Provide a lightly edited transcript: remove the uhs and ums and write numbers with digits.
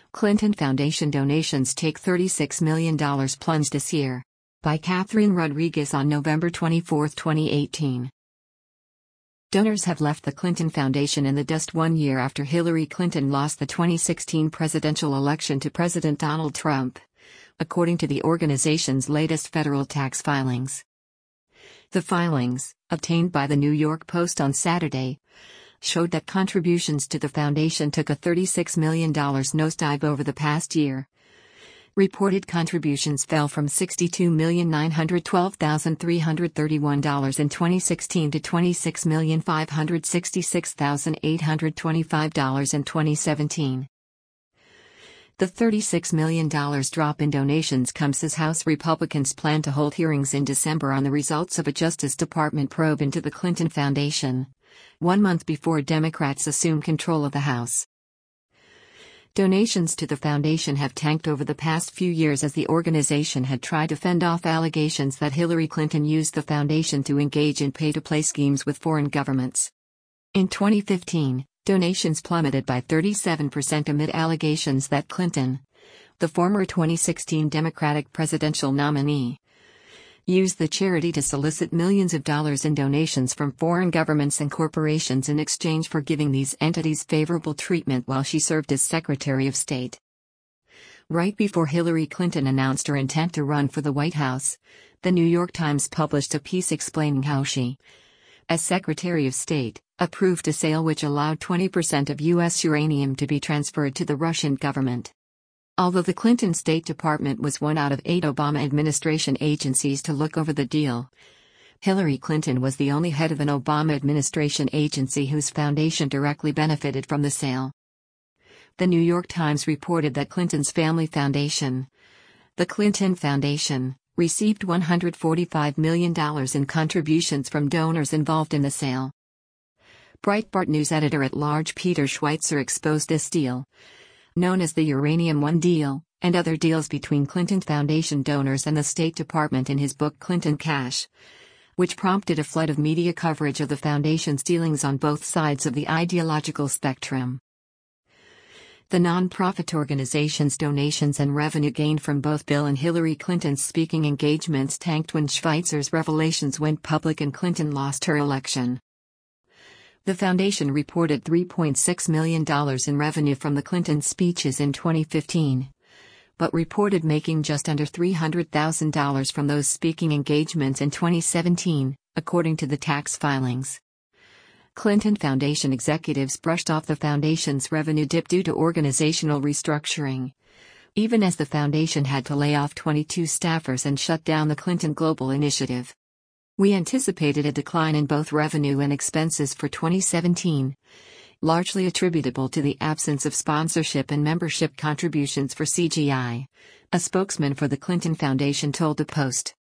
Clinton Foundation donations take $36 million plunge this year. By Catherine Rodriguez on November 24, 2018. Donors have left the Clinton Foundation in the dust 1 year after Hillary Clinton lost the 2016 presidential election to President Donald Trump, according to the organization's latest federal tax filings. The filings, obtained by the New York Post on Saturday, showed that contributions to the foundation took a $36 million nosedive over the past year. Reported contributions fell from $62,912,331 in 2016 to $26,566,825 in 2017. The $36 million drop in donations comes as House Republicans plan to hold hearings in December on the results of a Justice Department probe into the Clinton Foundation, 1 month before Democrats assume control of the House. Donations to the foundation have tanked over the past few years as the organization had tried to fend off allegations that Hillary Clinton used the foundation to engage in pay-to-play schemes with foreign governments. In 2015, donations plummeted by 37% amid allegations that Clinton, the former 2016 Democratic presidential nominee, used the charity to solicit millions of dollars in donations from foreign governments and corporations in exchange for giving these entities favorable treatment while she served as Secretary of State. Right before Hillary Clinton announced her intent to run for the White House, the New York Times published a piece explaining how she, as Secretary of State, approved a sale which allowed 20% of U.S. uranium to be transferred to the Russian government. Although the Clinton State Department was one out of 8 Obama administration agencies to look over the deal, Hillary Clinton was the only head of an Obama administration agency whose foundation directly benefited from the sale. The New York Times reported that Clinton's family foundation, the Clinton Foundation, received $145 million in contributions from donors involved in the sale. Breitbart News editor-at-large Peter Schweitzer exposed this deal, known as the Uranium One deal, and other deals between Clinton Foundation donors and the State Department in his book Clinton Cash, which prompted a flood of media coverage of the foundation's dealings on both sides of the ideological spectrum. The non-profit organization's donations and revenue gained from both Bill and Hillary Clinton's speaking engagements tanked when Schweitzer's revelations went public and Clinton lost her election. The foundation reported $3.6 million in revenue from the Clinton speeches in 2015, but reported making just under $300,000 from those speaking engagements in 2017, according to the tax filings. Clinton Foundation executives brushed off the foundation's revenue dip due to organizational restructuring, even as the foundation had to lay off 22 staffers and shut down the Clinton Global Initiative. We anticipated a decline in both revenue and expenses for 2017, largely attributable to the absence of sponsorship and membership contributions for CGI, a spokesman for the Clinton Foundation told the Post.